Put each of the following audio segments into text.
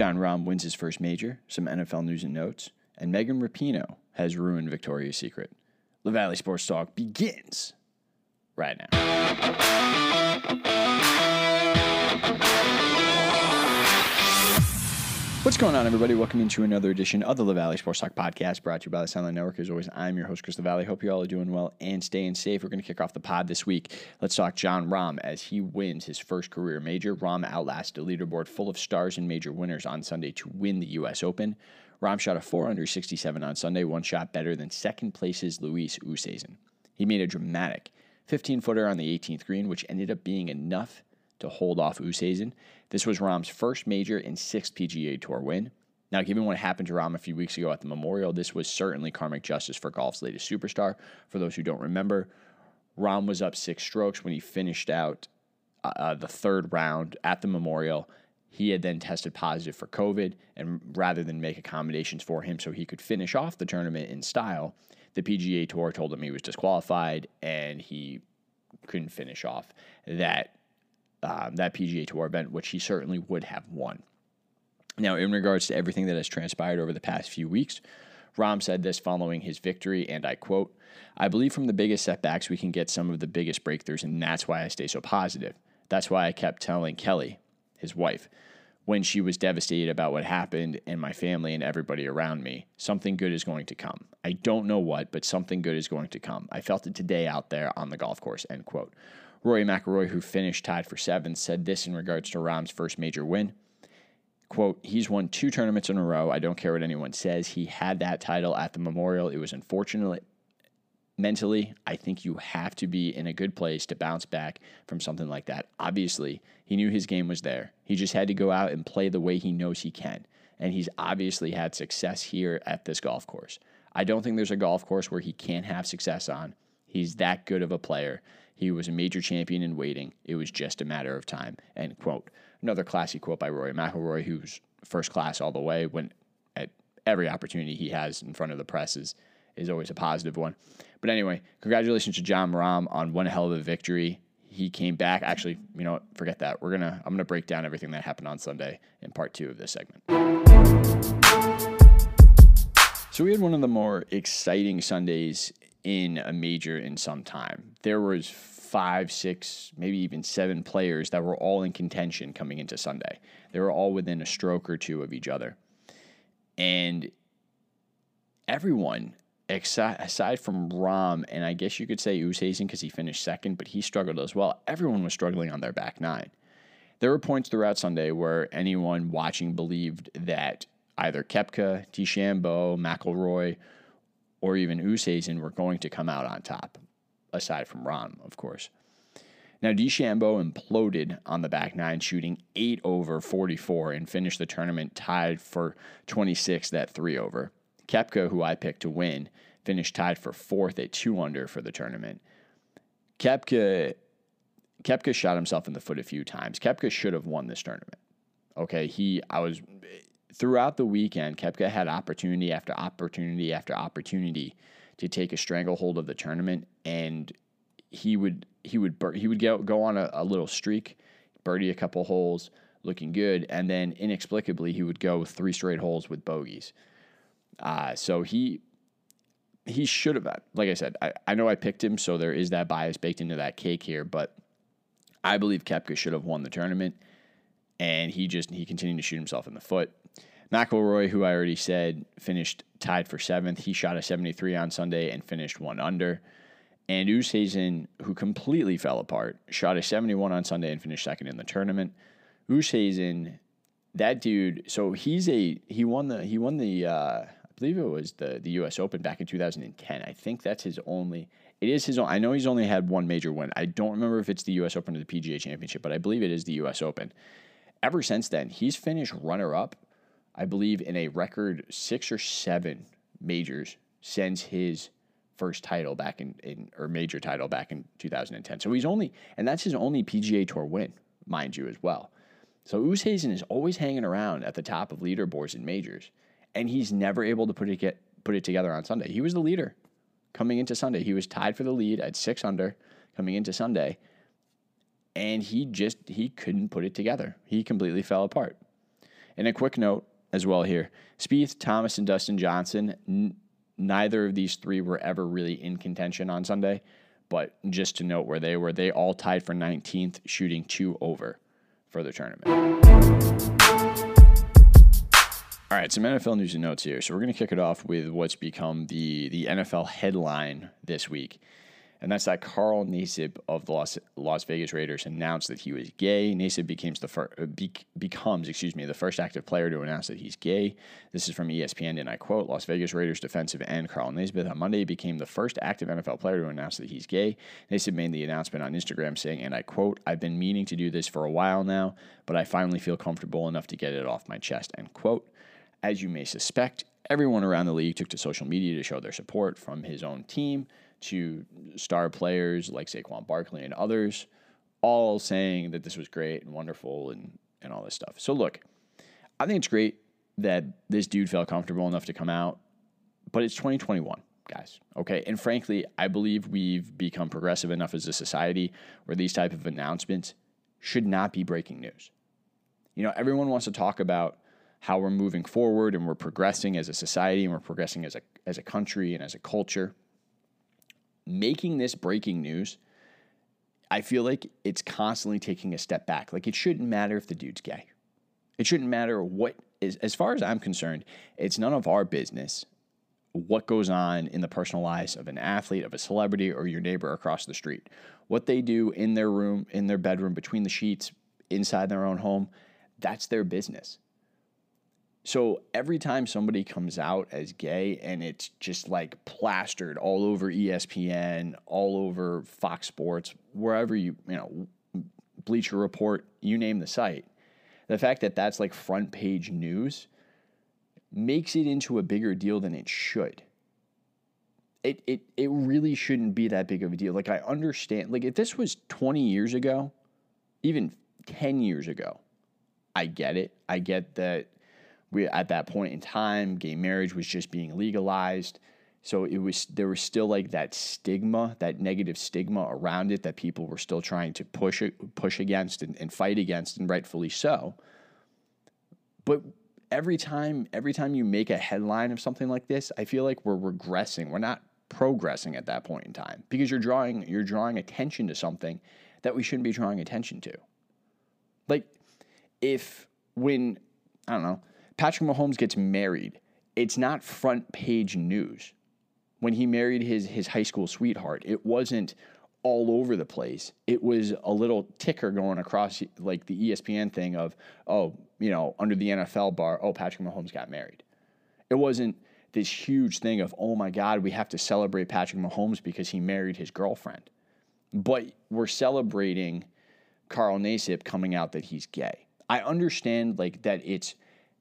Jon Rahm wins his first major, some NFL news and notes, and Megan Rapinoe has ruined Victoria's Secret. LaValle Sports Talk begins right now. What's going on, everybody? Welcome into another edition of the LaValle Sports Talk podcast, brought to you by the Soundline Network. As always, I'm your host, Chris LaValle. Hope you all are doing well and staying safe. We're going to kick off the pod this week. Let's talk Jon Rahm as he wins his first career major. Rahm outlasted a leaderboard full of stars and major winners on Sunday to win the U.S. Open. Rahm shot a 4 under 67 on Sunday, one shot better than second place's Louis Oosthuizen. He made a dramatic 15-footer on the 18th green, which ended up being enough to hold off Oosthuizen. This was Rahm's first major and sixth PGA Tour win. Now, given what happened to Rahm a few weeks ago at the Memorial, this was certainly karmic justice for golf's latest superstar. For those who don't remember, Rahm was up 6 strokes when he finished out the third round at the Memorial. He had then tested positive for COVID, and rather than make accommodations for him so he could finish off the tournament in style, the PGA Tour told him he was disqualified and he couldn't finish off that PGA Tour event, which he certainly would have won. Now, in regards to everything that has transpired over the past few weeks, Rahm said this following his victory, and I quote, "I believe from the biggest setbacks we can get some of the biggest breakthroughs, and that's why I stay so positive. That's why I kept telling Kelly, his wife, when she was devastated about what happened and my family and everybody around me, something good is going to come. I don't know what, but something good is going to come. I felt it today out there on the golf course," end quote. Rory McIlroy, who finished tied for 7th, said this in regards to Rahm's first major win. Quote, "He's won 2 tournaments in a row. I don't care what anyone says. He had that title at the Memorial. It was unfortunate. Mentally, I think you have to be in a good place to bounce back from something like that. Obviously, he knew his game was there. He just had to go out and play the way he knows he can. And he's obviously had success here at this golf course. I don't think there's a golf course where he can't have success on. He's that good of a player. He was a major champion in waiting. It was just a matter of time," end quote. Another classy quote by Rory McIlroy, who's first class all the way. When at every opportunity he has in front of the press is always a positive one. But anyway, congratulations to Jon Rahm on one hell of a victory. He came back. Actually, you know what? Forget that. I'm gonna break down everything that happened on Sunday in part 2 of this segment. So we had one of the more exciting Sundays in a major in some time. There was 5, 6, maybe even 7 players that were all in contention coming into Sunday. They were all within a stroke or 2 of each other. And everyone, aside from Rahm, and I guess you could say Oosthuizen because he finished second, but he struggled as well. Everyone was struggling on their back 9. There were points throughout Sunday where anyone watching believed that either Koepka, DeChambeau, McIlroy, or even Oosthuizen were going to come out on top, aside from Rahm, of course. Now, DeChambeau imploded on the back 9, shooting 8 over 44 and finished the tournament tied for 26th at 3 over. Koepka, who I picked to win, finished tied for 4th at 2 under for the tournament. Koepka shot himself in the foot a few times. Koepka should have won this tournament. Okay, throughout the weekend, Koepka had opportunity after opportunity after opportunity to take a stranglehold of the tournament, and he would go on a little streak, birdie a couple holes, looking good, and then inexplicably he would go 3 straight holes with bogeys. So he should have, like I said, I know I picked him, so there is that bias baked into that cake here, but I believe Koepka should have won the tournament, and he continued to shoot himself in the foot. McIlroy, who I already said, finished tied for 7th. He shot a 73 on Sunday and finished 1 under. And Oosthuizen, who completely fell apart, shot a 71 on Sunday and finished 2nd in the tournament. Oosthuizen, that dude, so he won the I believe it was the U.S. Open back in 2010. I think that's his only. It is his own. I know he's only had one major win. I don't remember if it's the U.S. Open or the PGA Championship, but I believe it is the U.S. Open. Ever since then, he's finished runner-up, I believe, in a record 6 or 7 majors since his first title back or major title back in 2010. So and that's his only PGA Tour win, mind you, as well. So Oosthuizen is always hanging around at the top of leaderboards in majors, and he's never able to put it together on Sunday. He was the leader coming into Sunday. He was tied for the lead at 6 under coming into Sunday, and he couldn't put it together. He completely fell apart. And a quick note as well here. Spieth, Thomas, and Dustin Johnson, neither of these three were ever really in contention on Sunday. But just to note where they were, they all tied for 19th, shooting 2 over for the tournament. All right, some NFL news and notes here. So we're going to kick it off with what's become the NFL headline this week. And that's that Carl Nassib of the Las Vegas Raiders announced that he was gay. Nassib becomes the first active player to announce that he's gay. This is from ESPN, and I quote, Las Vegas Raiders defensive end Carl Nassib on Monday became the first active NFL player to announce that he's gay. Nassib made the announcement on Instagram saying, and I quote, I've been meaning to do this for a while now, but I finally feel comfortable enough to get it off my chest, end quote. As you may suspect, everyone around the league took to social media to show their support, from his own team to star players like Saquon Barkley and others, all saying that this was great and wonderful and all this stuff. So look, I think it's great that this dude felt comfortable enough to come out, but it's 2021, guys, okay? And frankly, I believe we've become progressive enough as a society where these type of announcements should not be breaking news. You know, everyone wants to talk about how we're moving forward and we're progressing as a society and we're progressing as a country and as a culture. Making this breaking news, I feel like it's constantly taking a step back. Like, it shouldn't matter if the dude's gay. It shouldn't matter what is, as far as I'm concerned, it's none of our business what goes on in the personal lives of an athlete, of a celebrity, or your neighbor across the street. What they do in their room, in their bedroom, between the sheets, inside their own home, that's their business. So every time somebody comes out as gay and it's just like plastered all over ESPN, all over Fox Sports, wherever Bleacher Report, you name the site, the fact that that's like front page news makes it into a bigger deal than it should. It really shouldn't be that big of a deal. Like, I understand, like, if this was 20 years ago, even 10 years ago, I get it. I get that at that point in time, gay marriage was just being legalized. So there was still like that stigma, that negative stigma around it that people were still trying to push against and fight against, and rightfully so. But every time you make a headline of something like this, I feel like we're regressing. We're not progressing at that point in time, because you're drawing attention to something that we shouldn't be drawing attention to. Like, when Patrick Mahomes gets married, it's not front page news. When he married his high school sweetheart, it wasn't all over the place. It was a little ticker going across like the ESPN thing of, under the NFL bar, Patrick Mahomes got married. It wasn't this huge thing of, oh my God, we have to celebrate Patrick Mahomes because he married his girlfriend. But we're celebrating Carl Nassib coming out that he's gay. I understand like that it's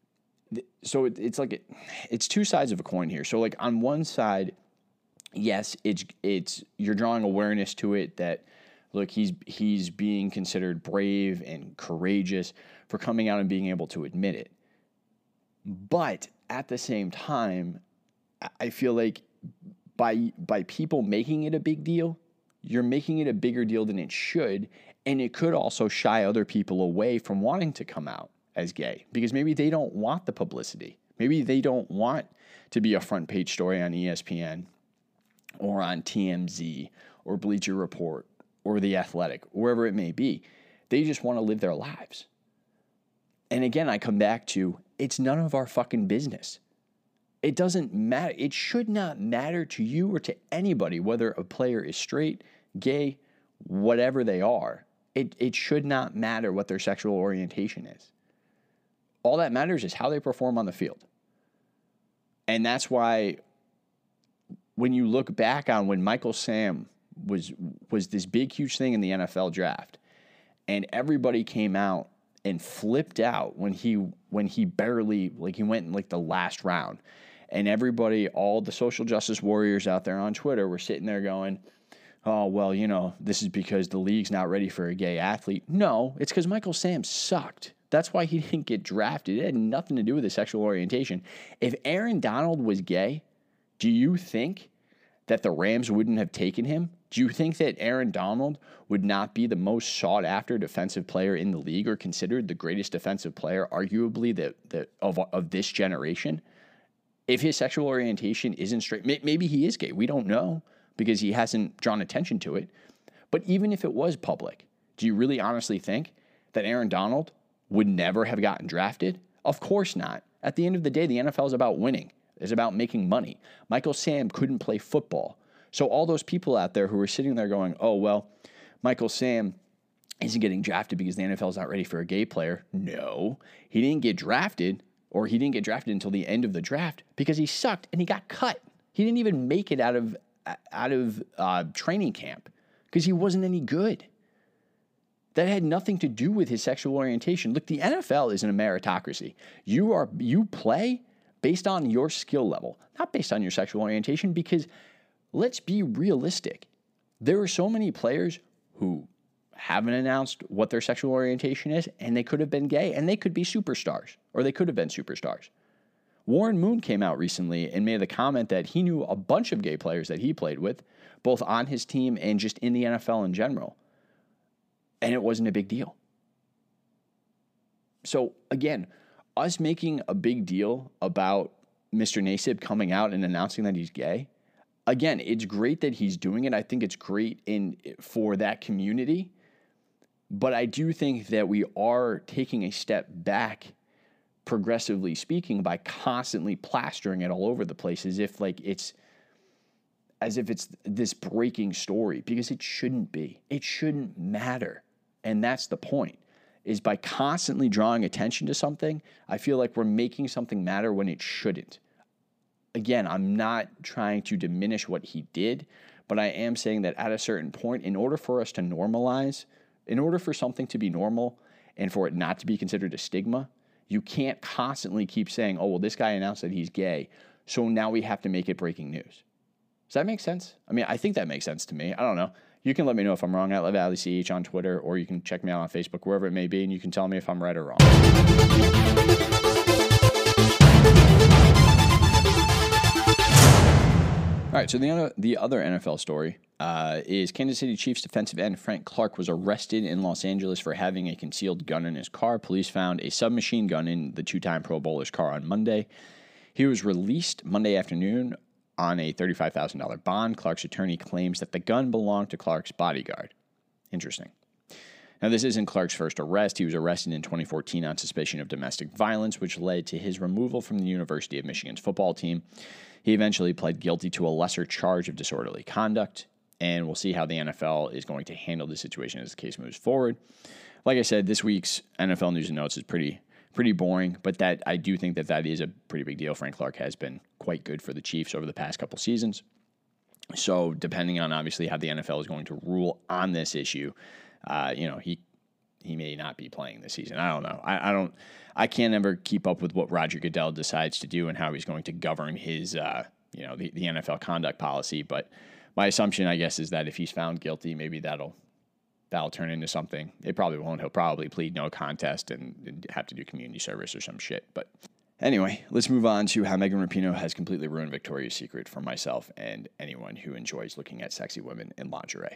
two sides of a coin here. So like on one side, yes, it's you're drawing awareness to it that, look, he's being considered brave and courageous for coming out and being able to admit it. But at the same time, I feel like by people making it a big deal, you're making it a bigger deal than it should, and it could also shy other people away from wanting to come out as gay, because maybe they don't want the publicity. Maybe they don't want to be a front page story on ESPN or on TMZ or Bleacher Report or The Athletic, wherever it may be. They just want to live their lives. And again, I come back to, it's none of our fucking business. It doesn't matter. It should not matter to you or to anybody whether a player is straight, gay, whatever they are. It should not matter what their sexual orientation is. All that matters is how they perform on the field. And that's why when you look back on when Michael Sam was this big, huge thing in the NFL draft, and everybody came out and flipped out when he barely, like, he went in like the last round, and everybody, all the social justice warriors out there on Twitter were sitting there going, oh, well, this is because the league's not ready for a gay athlete. No, it's because Michael Sam sucked. That's why he didn't get drafted. It had nothing to do with his sexual orientation. If Aaron Donald was gay, do you think that the Rams wouldn't have taken him? Do you think that Aaron Donald would not be the most sought-after defensive player in the league, or considered the greatest defensive player, arguably, of this generation? If his sexual orientation isn't straight, maybe he is gay. We don't know because he hasn't drawn attention to it. But even if it was public, do you really honestly think that Aaron Donald would never have gotten drafted? Of course not. At the end of the day, the NFL is about winning. It's about making money. Michael Sam couldn't play football. So all those people out there who are sitting there going, oh, well, Michael Sam isn't getting drafted because the NFL is not ready for a gay player. No, he didn't get drafted, or he didn't get drafted until the end of the draft because he sucked and he got cut. He didn't even make it out of training camp because he wasn't any good. That had nothing to do with his sexual orientation. Look, the NFL isn't a meritocracy. You play based on your skill level, not based on your sexual orientation, because let's be realistic. There are so many players who haven't announced what their sexual orientation is, and they could have been gay, and they could be superstars, or they could have been superstars. Warren Moon came out recently and made the comment that he knew a bunch of gay players that he played with, both on his team and just in the NFL in general. And it wasn't a big deal. So again, us making a big deal about Mr. Nassib coming out and announcing that he's gay, again, it's great that he's doing it. I think it's great for that community. But I do think that we are taking a step back, progressively speaking, by constantly plastering it all over the place as if it's this breaking story, because it shouldn't be. It shouldn't matter. And that's the point, is by constantly drawing attention to something, I feel like we're making something matter when it shouldn't. Again, I'm not trying to diminish what he did, but I am saying that at a certain point, in order for us to normalize, in order for something to be normal and for it not to be considered a stigma, you can't constantly keep saying, oh, well, this guy announced that he's gay, so now we have to make it breaking news. Does that make sense? I mean, I think that makes sense to me. I don't know. You can let me know if I'm wrong at LaValleyCH on Twitter, or you can check me out on Facebook, wherever it may be, and you can tell me if I'm right or wrong. All right, so the other NFL story is Kansas City Chiefs defensive end Frank Clark was arrested in Los Angeles for having a concealed gun in his car. Police found a submachine gun in the two-time Pro Bowler's car on Monday. He was released Monday afternoon on a $35,000 bond. Clark's attorney claims that the gun belonged to Clark's bodyguard. Interesting. Now, this isn't Clark's first arrest. He was arrested in 2014 on suspicion of domestic violence, which led to his removal from the University of Michigan's football team. He eventually pled guilty to a lesser charge of disorderly conduct, and we'll see how the NFL is going to handle the situation as the case moves forward. Like I said, this week's NFL News and Notes is pretty boring, but that I do think that is a pretty big deal. Frank Clark has been quite good for the Chiefs over the past couple seasons. So depending on obviously how the NFL is going to rule on this issue, he may not be playing this season. I don't know. I can't ever keep up with what Roger Goodell decides to do and how he's going to govern his the NFL conduct policy. But my assumption, I guess, is that if he's found guilty, maybe that'll turn into something. It probably won't. He'll probably plead no contest and have to do community service or some shit. But anyway, let's move on to how Megan Rapinoe has completely ruined Victoria's Secret for myself and anyone who enjoys looking at sexy women in lingerie.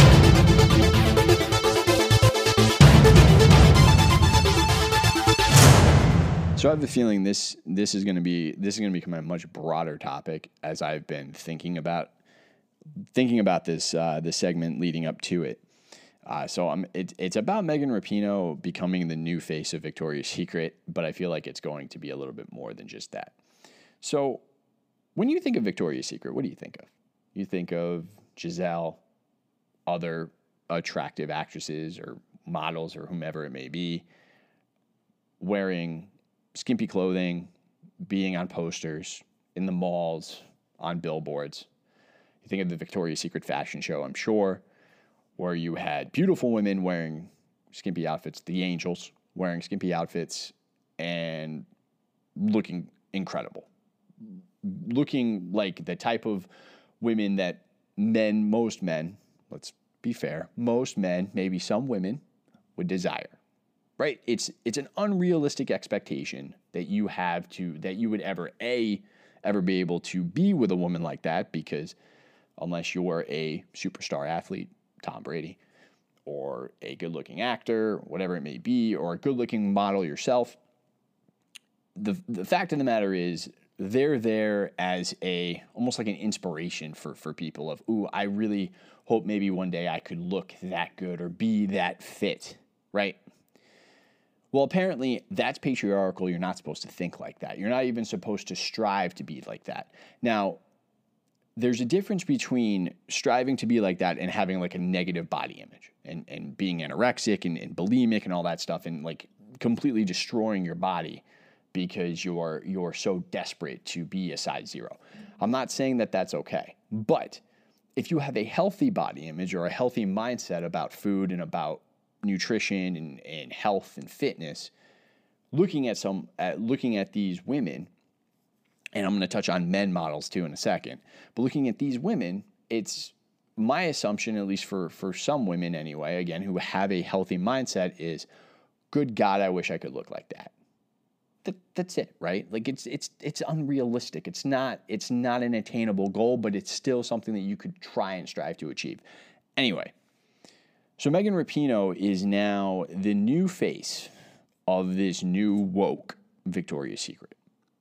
So I have a feeling this is going to become a much broader topic as I've been thinking about this segment leading up to it. So it's about Megan Rapinoe becoming the new face of Victoria's Secret, but I feel like it's going to be a little bit more than just that. So when you think of Victoria's Secret, what do you think of? You think of Giselle, other attractive actresses or models or whomever it may be, wearing skimpy clothing, being on posters, in the malls, on billboards. You think of the Victoria's Secret fashion show, I'm sure, where you had beautiful women wearing skimpy outfits, the angels wearing skimpy outfits and looking incredible. Looking like the type of women that most men, let's be fair, most men, maybe some women, would desire. Right? It's an unrealistic expectation that you would ever be able to be with a woman like that, because unless you're a superstar athlete, Tom Brady, or a good-looking actor, whatever it may be, or a good-looking model yourself. The fact of the matter is, they're there as almost like an inspiration for people of, ooh, I really hope maybe one day I could look that good or be that fit, right? Well, apparently that's patriarchal. You're not supposed to think like that. You're not even supposed to strive to be like that. Now, there's a difference between striving to be like that and having like a negative body image and being anorexic and bulimic and all that stuff and like completely destroying your body because you're so desperate to be a size 0. I'm not saying that that's okay, but if you have a healthy body image or a healthy mindset about food and about nutrition and health and fitness, looking at these women, and I'm going to touch on men models too in a second, but looking at these women, it's my assumption, at least for some women anyway, again, who have a healthy mindset, is, good God, I wish I could look like that. That's it, right? Like it's unrealistic. It's not an attainable goal, but it's still something that you could try and strive to achieve. Anyway, so Megan Rapinoe is now the new face of this new woke Victoria's Secret.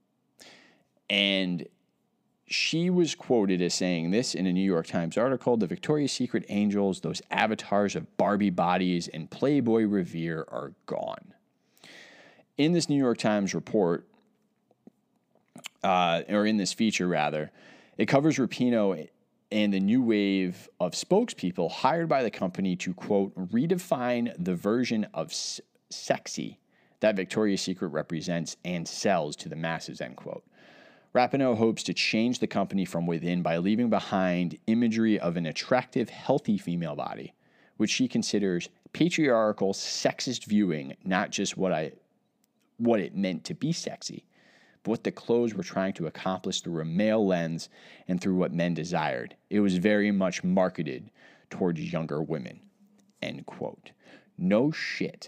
And she was quoted as saying this in a New York Times article: the Victoria's Secret angels, those avatars of Barbie bodies and Playboy Revere, are gone. In this New York Times report, or in this feature rather, it covers Rapinoe and the new wave of spokespeople hired by the company to, quote, redefine the version of sexy that Victoria's Secret represents and sells to the masses, end quote. Rapinoe hopes to change the company from within by leaving behind imagery of an attractive, healthy female body, which she considers patriarchal, sexist viewing, not just what it meant to be sexy, but what the clothes were trying to accomplish through a male lens and through what men desired. It was very much marketed towards younger women, end quote. No shit.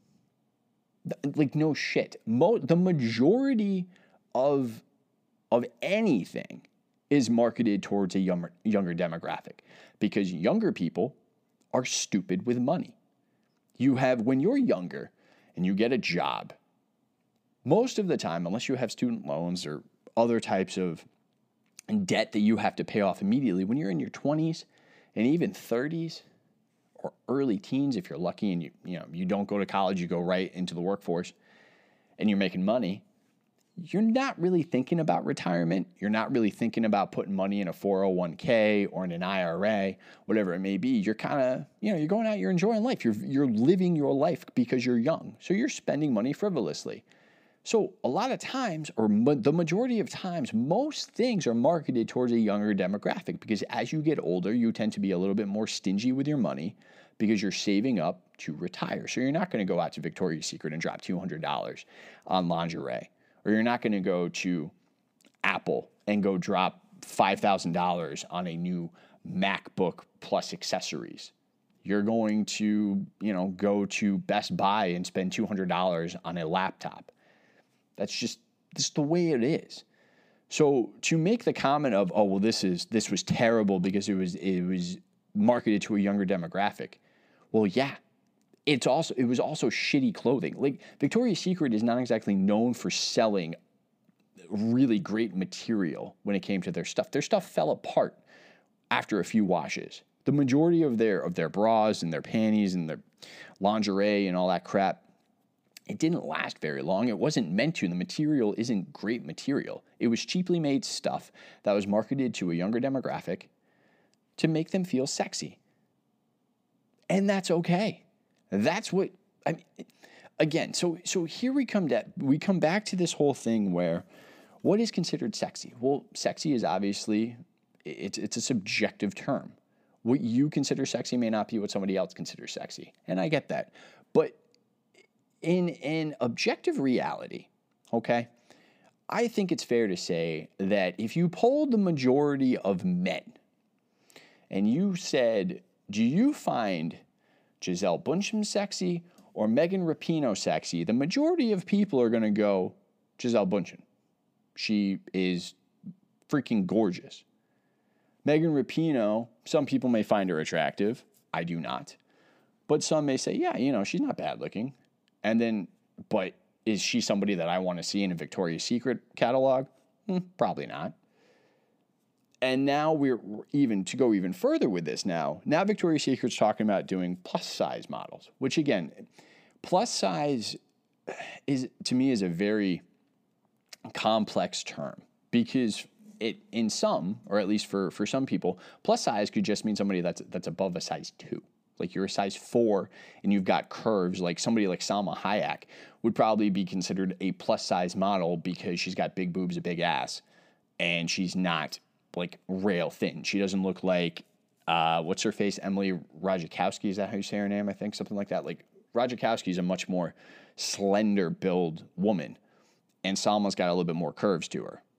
Like, no shit. The majority of anything is marketed towards a younger demographic, because younger people are stupid with money. When you're younger and you get a job, most of the time, unless you have student loans or other types of debt that you have to pay off immediately, when you're in your 20s and even 30s or early teens, if you're lucky and you don't go to college, you go right into the workforce and you're making money, you're not really thinking about retirement. You're not really thinking about putting money in a 401k or in an IRA, whatever it may be. You're kind of, you're going out, you're enjoying life. You're living your life because you're young. So you're spending money frivolously. So a lot of times, or the majority of times, most things are marketed towards a younger demographic, because as you get older, you tend to be a little bit more stingy with your money because you're saving up to retire. So you're not going to go out to Victoria's Secret and drop $200 on lingerie, or you're not going to go to Apple and go drop $5,000 on a new MacBook plus accessories. You're going to, go to Best Buy and spend $200 on a laptop. That's just the way it is. So to make the comment of, oh, well, this was terrible because it was marketed to a younger demographic. Well, yeah, it was also shitty clothing. Like, Victoria's Secret is not exactly known for selling really great material when it came to their stuff. Their stuff fell apart after a few washes. The majority of their bras and their panties and their lingerie and all that crap, it didn't last very long. It wasn't meant to. The material isn't great material. It was cheaply made stuff that was marketed to a younger demographic to make them feel sexy. And that's okay. That's what, again, so here we come back to this whole thing where, what is considered sexy? Well, sexy is obviously, it's a subjective term. What you consider sexy may not be what somebody else considers sexy. And I get that. But in objective reality, okay, I think it's fair to say that if you polled the majority of men and you said, do you find Gisele Bündchen sexy or Megan Rapinoe sexy, the majority of people are going to go Gisele Bündchen. She is freaking gorgeous. Megan Rapinoe, some people may find her attractive. I do not. But some may say, yeah, she's not bad looking. And then, but is she somebody that I want to see in a Victoria's Secret catalog? Probably not. And now we're to go even further with this now Victoria's Secret's talking about doing plus size models, which again, plus size to me is a very complex term, because it, in some, or at least for some people, plus size could just mean somebody that's above a size 2. Like you're a size 4 and you've got curves. Like somebody like Salma Hayek would probably be considered a plus size model because she's got big boobs, a big ass, and she's not like rail thin. She doesn't look like, what's her face? Emily Ratajkowski. Is that how you say her name? I think something like that. Like Ratajkowski is a much more slender build woman, and Salma's got a little bit more curves to her.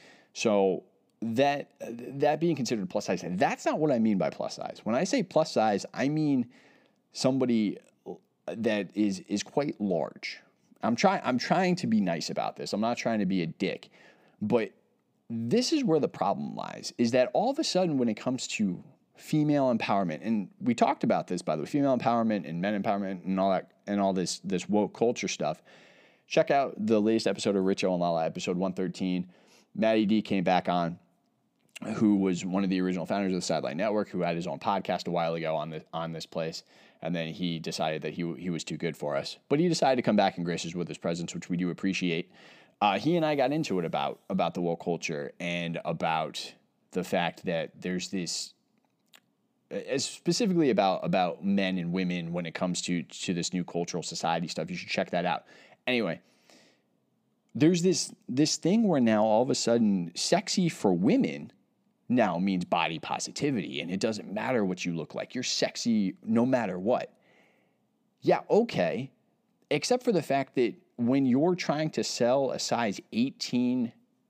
So that being considered plus size, that's not what I mean by plus size. When I say plus size, I mean somebody that is quite large. I'm trying to be nice about this. I'm not trying to be a dick, but this is where the problem lies, is that all of a sudden when it comes to female empowerment, and we talked about this, by the way, female empowerment and men empowerment and all that, and all this woke culture stuff, check out the latest episode of Richo and Lala, episode 113. Matty D came back on, who was one of the original founders of the Sideline Network, who had his own podcast a while ago on this place. And then he decided that he was too good for us. But he decided to come back and grace us with his presence, which we do appreciate. He and I got into it about the woke culture and about the fact that there's this, specifically about men and women when it comes to this new cultural society stuff. You should check that out. Anyway, there's this thing where now all of a sudden sexy for women now means body positivity, and it doesn't matter what you look like. You're sexy no matter what. Yeah, okay. Except for the fact that when you're trying to sell a size 18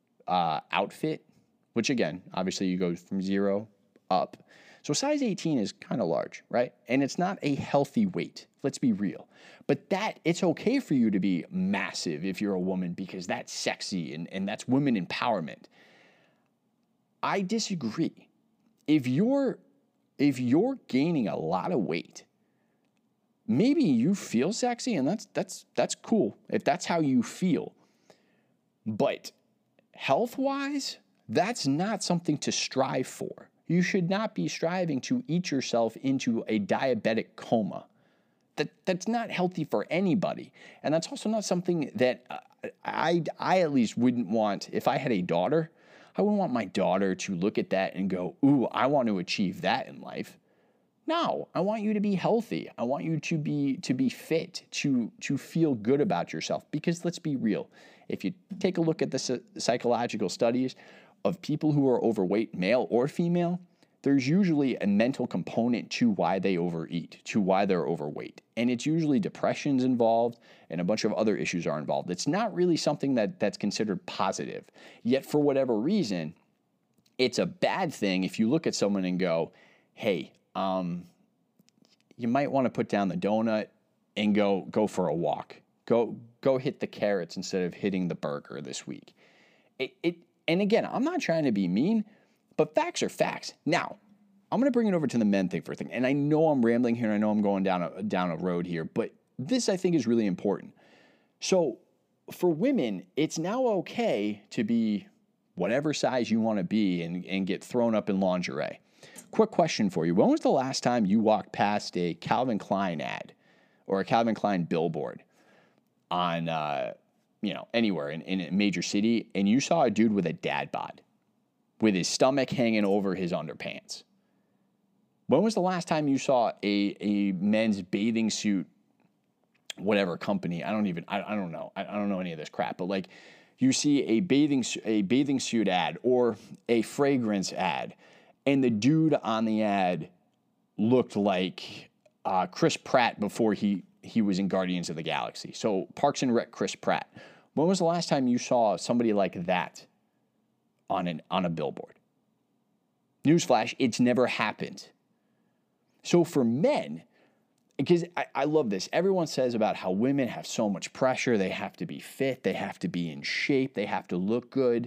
outfit, which again, obviously you go from 0 up. So size 18 is kind of large, right? And it's not a healthy weight. Let's be real. But it's okay for you to be massive if you're a woman, because that's sexy and that's women empowerment. I disagree. If you're gaining a lot of weight, maybe you feel sexy, and that's cool if that's how you feel. But health-wise, that's not something to strive for. You should not be striving to eat yourself into a diabetic coma. That's not healthy for anybody. And that's also not something that I at least wouldn't want. If I had a daughter, I wouldn't want my daughter to look at that and go, ooh, I want to achieve that in life. No, I want you to be healthy. I want you to be fit, to feel good about yourself. Because let's be real. If you take a look at the psychological studies of people who are overweight, male or female, there's usually a mental component to why they overeat, to why they're overweight. And it's usually depression's involved and a bunch of other issues are involved. It's not really something that's considered positive. Yet for whatever reason, it's a bad thing if you look at someone and go, hey, you might want to put down the donut and go for a walk. Go hit the carrots instead of hitting the burger this week. And again, I'm not trying to be mean, but facts are facts. Now, I'm going to bring it over to the men thing for a thing. And I know I'm rambling here, and I know I'm going down a road here, but this I think is really important. So for women, it's now okay to be whatever size you want to be and get thrown up in lingerie. Quick question for you. When was the last time you walked past a Calvin Klein ad or a Calvin Klein billboard on, anywhere in a major city, and you saw a dude with a dad bod with his stomach hanging over his underpants? When was the last time you saw a men's bathing suit, whatever company? I don't know. I don't know any of this crap, but like you see a bathing suit ad or a fragrance ad, and the dude on the ad looked like Chris Pratt before he was in Guardians of the Galaxy. So Parks and Rec Chris Pratt. When was the last time you saw somebody like that on a billboard? Newsflash, it's never happened. So for men, because I love this, everyone says about how women have so much pressure. They have to be fit. They have to be in shape. They have to look good.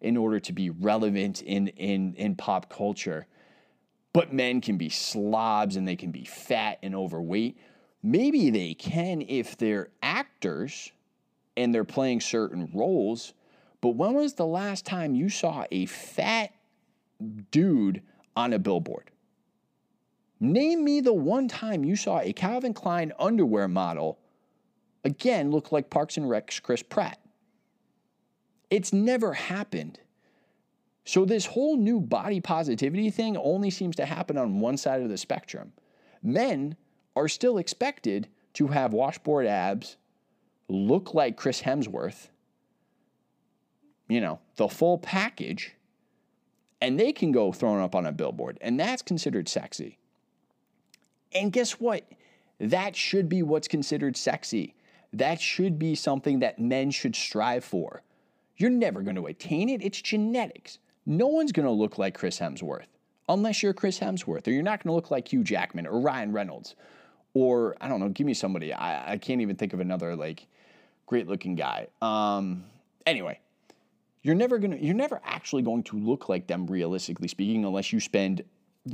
in order to be relevant in pop culture. But men can be slobs and they can be fat and overweight. Maybe they can if they're actors and they're playing certain roles. But when was the last time you saw a fat dude on a billboard? Name me the one time you saw a Calvin Klein underwear model, again, look like Parks and Rec's Chris Pratt. It's never happened. So this whole new body positivity thing only seems to happen on one side of the spectrum. Men are still expected to have washboard abs, look like Chris Hemsworth, the full package, and they can go thrown up on a billboard, and that's considered sexy. And guess what? That should be what's considered sexy. That should be something that men should strive for. You're never going to attain it. It's genetics. No one's going to look like Chris Hemsworth unless you're Chris Hemsworth, or you're not going to look like Hugh Jackman or Ryan Reynolds, or I don't know, give me somebody. I can't even think of another great looking guy. Anyway, you're never actually going to look like them, realistically speaking, unless you spend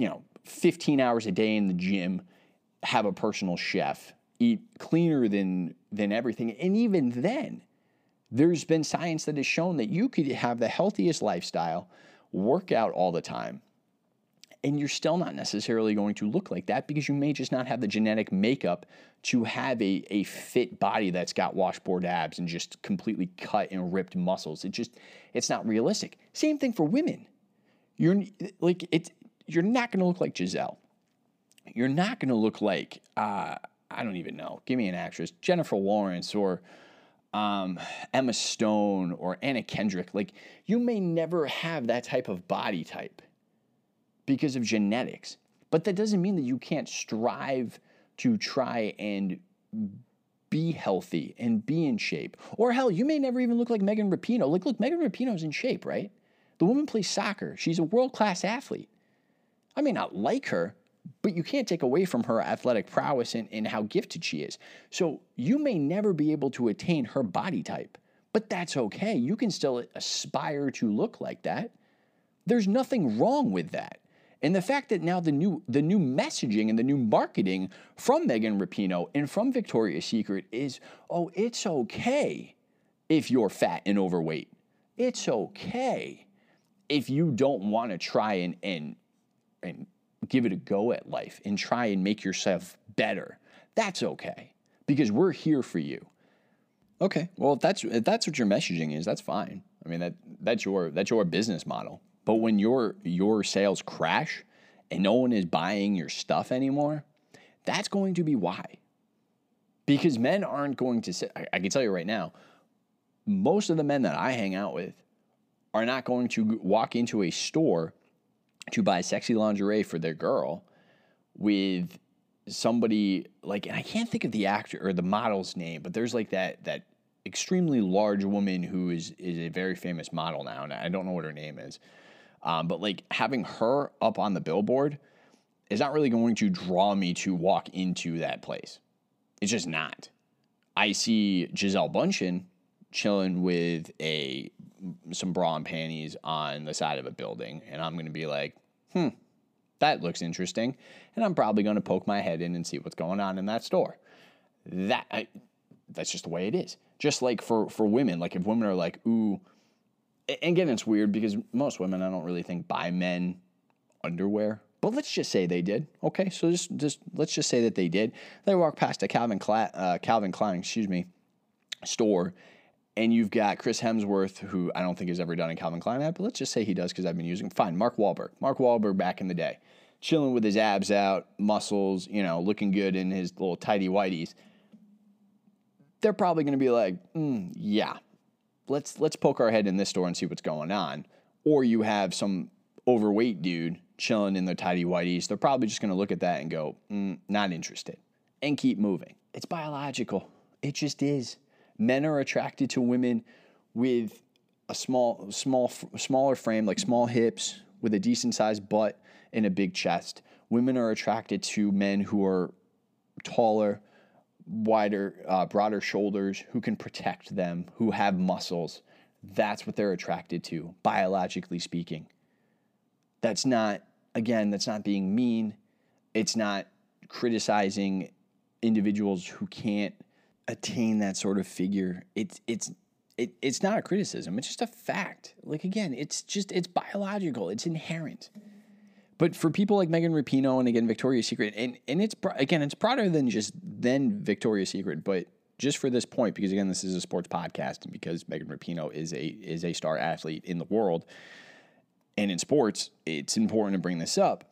15 hours a day in the gym, have a personal chef, eat cleaner than everything. And even then, there's been science that has shown that you could have the healthiest lifestyle, work out all the time, and you're still not necessarily going to look like that because you may just not have the genetic makeup to have a fit body that's got washboard abs and just completely cut and ripped muscles. It's not realistic. Same thing for women. You're not going to look like Giselle. You're not going to look like, I don't even know. Give me an actress. Jennifer Lawrence or Emma Stone or Anna Kendrick. You may never have that type of body type because of genetics. But that doesn't mean that you can't strive to try and be healthy and be in shape. Or hell, you may never even look like Megan Rapinoe. Look, Megan Rapinoe's in shape, right? The woman plays soccer. She's a world-class athlete. I may not like her, but you can't take away from her athletic prowess and how gifted she is. So you may never be able to attain her body type, but that's okay. You can still aspire to look like that. There's nothing wrong with that. And the fact that now the new messaging and the new marketing from Megan Rapinoe and from Victoria's Secret is, oh, it's okay if you're fat and overweight. It's okay if you don't want to try and give it a go at life and try and make yourself better. That's okay, because we're here for you. Okay, well, if that's what your messaging is, that's fine. I mean, that's your business model. But when your sales crash and no one is buying your stuff anymore, that's going to be why. Because men aren't going to sit. I can tell you right now, most of the men that I hang out with are not going to walk into a store to buy sexy lingerie for their girl with somebody and I can't think of the actor or the model's name, but there's that extremely large woman who is a very famous model now, and I don't know what her name is. But having her up on the billboard is not really going to draw me to walk into that place. It's just not. I see Gisele Bündchen chilling with some bra and panties on the side of a building, and I'm going to be like, that looks interesting, and I'm probably going to poke my head in and see what's going on in that store. That's just the way it is. Just like for women, if women are like, ooh, and again, it's weird because most women, I don't really think, buy men underwear. But let's just say they did. Okay, so just let's just say that they did. They walk past a Calvin Klein, store, and you've got Chris Hemsworth, who I don't think has ever done a Calvin Klein ad, but let's just say he does because I've been using. Fine, Mark Wahlberg back in the day, chilling with his abs out, muscles, looking good in his little tighty whities. They're probably going to be like, yeah. Let's poke our head in this store and see what's going on. Or you have some overweight dude chilling in their tidy whities. They're probably just going to look at that and go, not interested, and keep moving. It's biological. It just is. Men are attracted to women with a smaller frame, small hips, with a decent sized butt and a big chest. Women are attracted to men who are taller, wider, broader shoulders, who can protect them, who have muscles. That's what they're attracted to, biologically speaking. That's not being mean. It's not criticizing individuals who can't attain that sort of figure. It's not a criticism. It's just a fact. Like, again, it's biological. It's inherent. But for people like Megan Rapinoe and, again, Victoria's Secret, and it's broader than just Victoria's Secret, but just for this point, because, again, this is a sports podcast, and because Megan Rapinoe is a star athlete in the world and in sports, it's important to bring this up.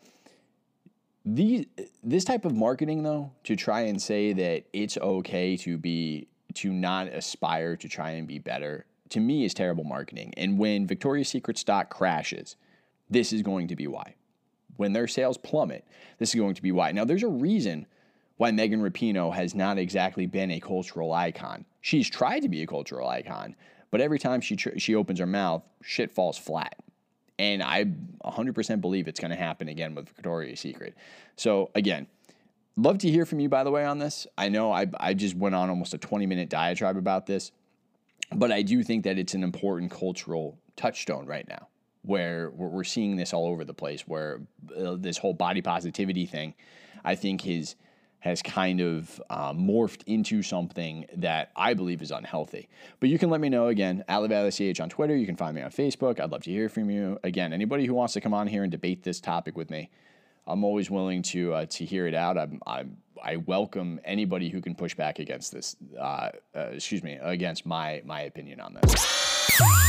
This type of marketing, though, to try and say that it's okay to not aspire to try and be better, to me is terrible marketing. And when Victoria's Secret stock crashes, this is going to be why. When their sales plummet, this is going to be why. Now, there's a reason why Megan Rapinoe has not exactly been a cultural icon. She's tried to be a cultural icon, but every time she opens her mouth, shit falls flat. And I 100% believe it's going to happen again with Victoria's Secret. So, again, love to hear from you, by the way, on this. I know I just went on almost a 20-minute diatribe about this, but I do think that it's an important cultural touchstone right now, where we're seeing this all over the place, where this whole body positivity thing, I think, has kind of morphed into something that I believe is unhealthy. But you can let me know, again, @LaValleyCH on Twitter. You can find me on Facebook. I'd love to hear from you. Again, anybody who wants to come on here and debate this topic with me, I'm always willing to hear it out. I welcome anybody who can push back against this, against my opinion on this.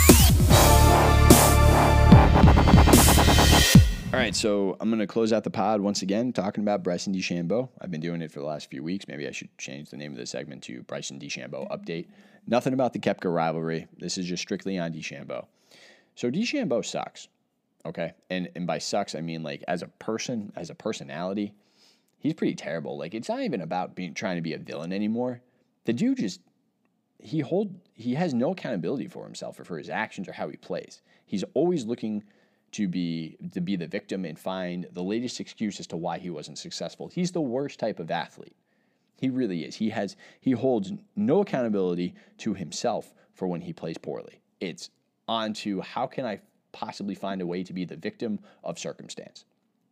All right, so I'm going to close out the pod once again talking about Bryson DeChambeau. I've been doing it for the last few weeks. Maybe I should change the name of the segment to Bryson DeChambeau Update. Nothing about the Koepka rivalry. This is just strictly on DeChambeau. So DeChambeau sucks, okay? And by sucks, I mean, like, as a person, as a personality, he's pretty terrible. Like, it's not even about trying to be a villain anymore. The dude just, he has no accountability for himself or for his actions or how he plays. He's always looking to be the victim and find the latest excuse as to why he wasn't successful. He's the worst type of athlete. He really is. He holds no accountability to himself for when he plays poorly. It's on to how can I possibly find a way to be the victim of circumstance.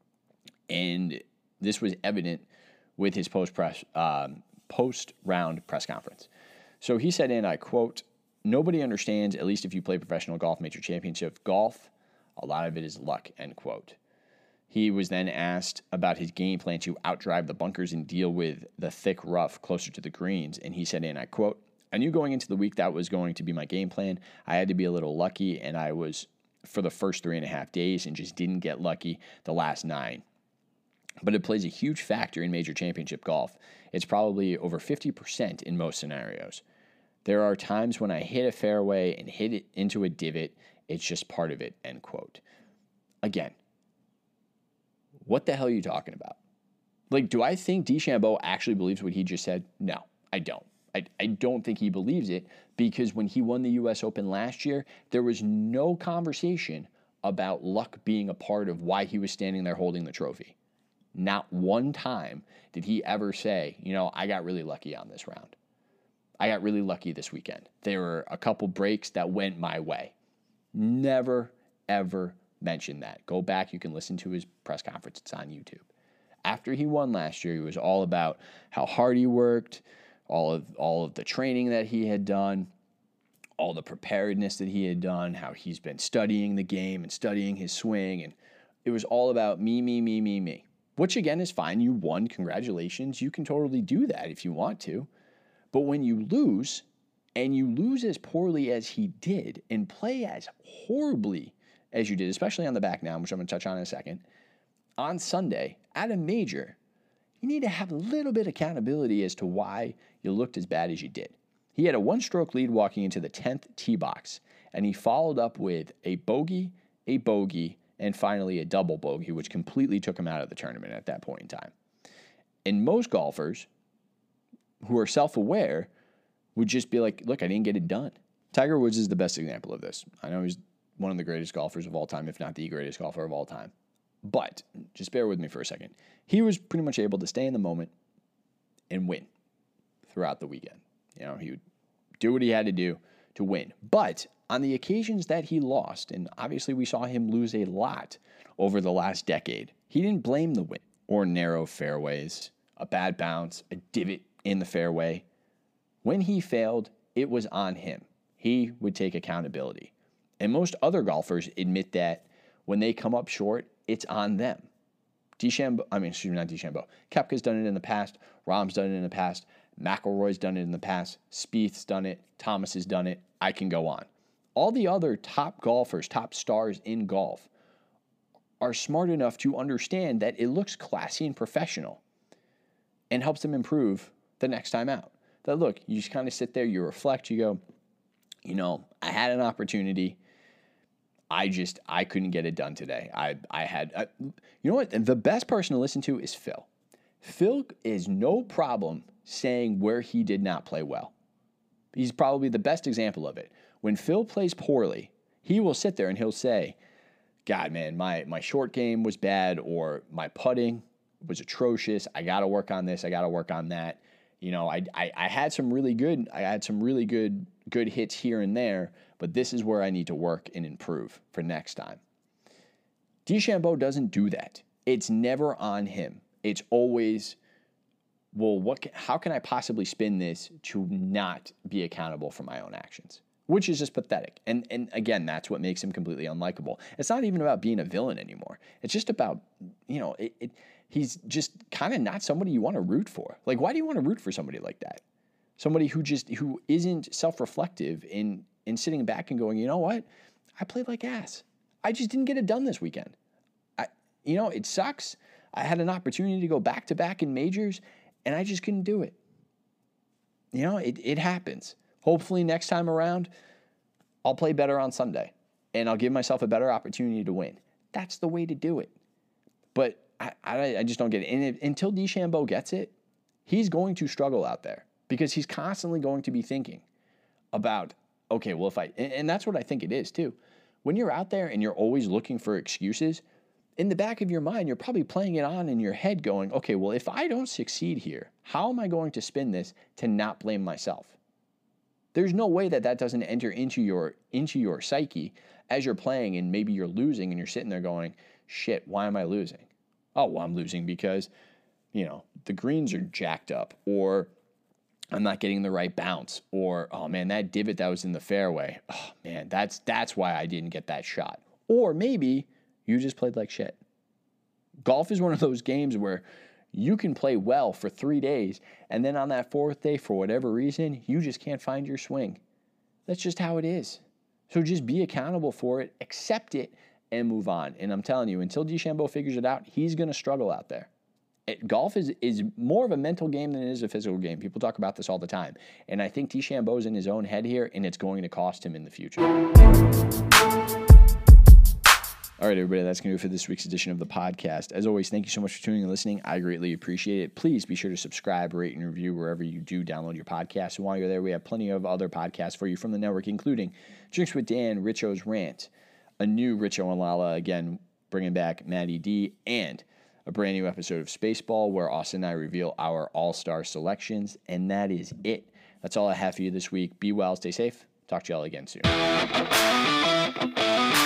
And this was evident with his post-round press conference. So he said, and I quote, "Nobody understands, at least if you play professional golf, major championship golf, a lot of it is luck," end quote. He was then asked about his game plan to outdrive the bunkers and deal with the thick rough closer to the greens. And he said, and I quote, "I knew going into the week that was going to be my game plan. I had to be a little lucky, and I was for the first 3.5 days and just didn't get lucky the last 9. But it plays a huge factor in major championship golf. It's probably over 50% in most scenarios. There are times when I hit a fairway and hit it into a divot. It's just part of it," end quote. Again, what the hell are you talking about? Like, do I think DeChambeau actually believes what he just said? No, I don't. I don't think he believes it, because when he won the U.S. Open last year, there was no conversation about luck being a part of why he was standing there holding the trophy. Not one time did he ever say, I got really lucky on this round. I got really lucky this weekend. There were a couple breaks that went my way. Never, ever mentioned that. Go back. You can listen to his press conference. It's on YouTube. After he won last year, he was all about how hard he worked, all of the training that he had done, all the preparedness that he had done, how he's been studying the game and studying his swing. And it was all about me, which, again, is fine. You won. Congratulations. You can totally do that if you want to. But when you lose, and you lose as poorly as he did and play as horribly as you did, especially on the back nine, which I'm going to touch on in a second, on Sunday at a major, you need to have a little bit of accountability as to why you looked as bad as you did. He had a one-stroke lead walking into the 10th tee box, and he followed up with a bogey, and finally a double bogey, which completely took him out of the tournament at that point in time. And most golfers who are self-aware would just be like, look, I didn't get it done. Tiger Woods is the best example of this. I know he's one of the greatest golfers of all time, if not the greatest golfer of all time. But just bear with me for a second. He was pretty much able to stay in the moment and win throughout the weekend. He would do what he had to do to win. But on the occasions that he lost, and obviously we saw him lose a lot over the last decade, he didn't blame the wind or narrow fairways, a bad bounce, a divot in the fairway. When he failed, it was on him. He would take accountability. And most other golfers admit that when they come up short, it's on them. Koepka's done it in the past. Rahm's done it in the past. McIlroy's done it in the past. Spieth's done it. Thomas has done it. I can go on. All the other top golfers, top stars in golf, are smart enough to understand that it looks classy and professional and helps them improve the next time out. That look, you just kind of sit there, you reflect, you go, I had an opportunity. I couldn't get it done today. You know what? The best person to listen to is Phil. Phil is no problem saying where he did not play well. He's probably the best example of it. When Phil plays poorly, he will sit there and he'll say, God, man, my short game was bad, or my putting was atrocious. I got to work on this. I got to work on that. I had some really good hits here and there, but this is where I need to work and improve for next time. DeChambeau doesn't do that. It's never on him. It's always, how can I possibly spin this to not be accountable for my own actions? Which is just pathetic. And again, that's what makes him completely unlikable. It's not even about being a villain anymore. It's just about, he's just kind of not somebody you want to root for. Like, why do you want to root for somebody like that? Somebody who isn't self-reflective in sitting back and going, you know what? I played like ass. I just didn't get it done this weekend. It sucks. I had an opportunity to go back-to-back in majors, and I just couldn't do it. It happens. Hopefully next time around, I'll play better on Sunday, and I'll give myself a better opportunity to win. That's the way to do it. But I just don't get it. And until DeChambeau gets it, he's going to struggle out there because he's constantly going to be thinking about, okay, well, and that's what I think it is too. When you're out there and you're always looking for excuses, in the back of your mind, you're probably playing it on in your head going, okay, well, if I don't succeed here, how am I going to spin this to not blame myself? There's no way that doesn't enter into your psyche as you're playing and maybe you're losing and you're sitting there going, shit, why am I losing? Oh, well, I'm losing because, the greens are jacked up, or I'm not getting the right bounce, or, oh man, that divot that was in the fairway, oh man, that's why I didn't get that shot. Or maybe you just played like shit. Golf is one of those games where you can play well for 3 days, and then on that fourth day, for whatever reason, you just can't find your swing. That's just how it is. So just be accountable for it, accept it, and move on. And I'm telling you, until DeChambeau figures it out, he's going to struggle out there. Golf is more of a mental game than it is a physical game. People talk about this all the time. And I think DeChambeau's in his own head here, and it's going to cost him in the future. All right, everybody, that's going to do it for this week's edition of the podcast. As always, thank you so much for tuning and listening. I greatly appreciate it. Please be sure to subscribe, rate, and review wherever you do download your podcast. And while you're there, we have plenty of other podcasts for you from the network, including Drinks with Dan, Richo's Rant, a new Richo and Lala, again, bringing back Maddie D, and a brand new episode of Spaceball where Austin and I reveal our all-star selections. And that is it. That's all I have for you this week. Be well, stay safe. Talk to y'all again soon.